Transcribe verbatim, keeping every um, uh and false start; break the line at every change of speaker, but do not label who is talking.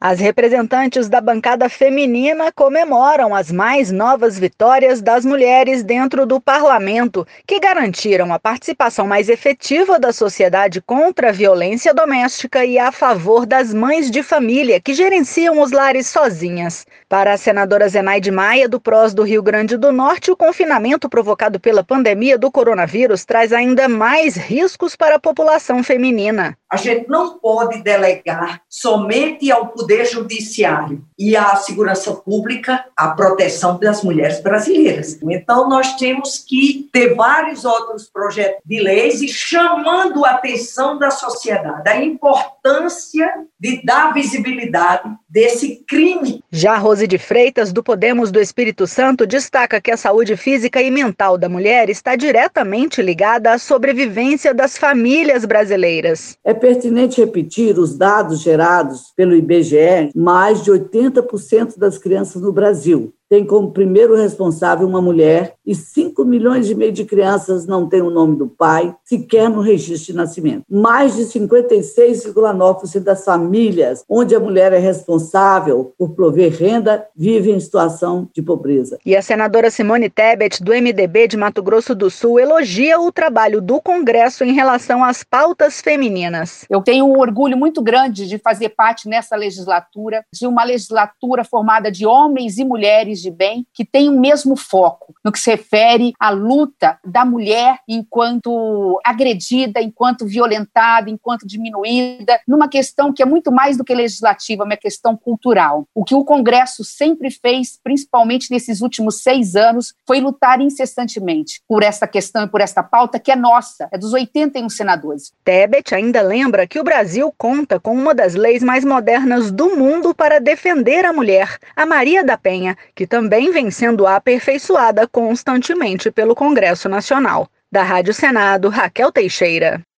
As representantes da bancada feminina comemoram as mais novas vitórias das mulheres dentro do parlamento, que garantiram a participação mais efetiva da sociedade contra a violência doméstica e a favor das mães de família que gerenciam os lares sozinhas. Para a senadora Zenaide Maia, do PROS do Rio Grande do Norte, o confinamento provocado pela pandemia do coronavírus traz ainda mais riscos para a população feminina.
A gente não pode delegar somente ao Poder Judiciário e à Segurança Pública a proteção das mulheres brasileiras. Então, nós temos que ter vários outros projetos de leis e chamando a atenção da sociedade, a importância de dar visibilidade desse crime.
Já Rose de Freitas, do Podemos do Espírito Santo, destaca que a saúde física e mental da mulher está diretamente ligada à sobrevivência das famílias brasileiras.
É pertinente repetir os dados gerados pelo I B G E. Mais de oitenta por cento das crianças no Brasil tem como primeiro responsável uma mulher e cinco milhões e meio de crianças não têm o nome do pai sequer no registro de nascimento. Mais de cinquenta e seis vírgula nove por cento das famílias onde a mulher é responsável por prover renda vivem em situação de pobreza.
E a senadora Simone Tebet, do M D B de Mato Grosso do Sul, elogia o trabalho do Congresso em relação às pautas femininas.
Eu tenho um orgulho muito grande de fazer parte nessa legislatura, de uma legislatura formada de homens e mulheres de bem, que tem o mesmo foco no que se refere à luta da mulher enquanto agredida, enquanto violentada, enquanto diminuída, numa questão que é muito mais do que legislativa, uma questão cultural. O que o Congresso sempre fez, principalmente nesses últimos seis anos, foi lutar incessantemente por essa questão e por essa pauta que é nossa, é dos oitenta e um senadores.
Tebet ainda lembra que o Brasil conta com uma das leis mais modernas do mundo para defender a mulher, a Maria da Penha, que também vem sendo aperfeiçoada constantemente pelo Congresso Nacional. Da Rádio Senado, Raquel Teixeira.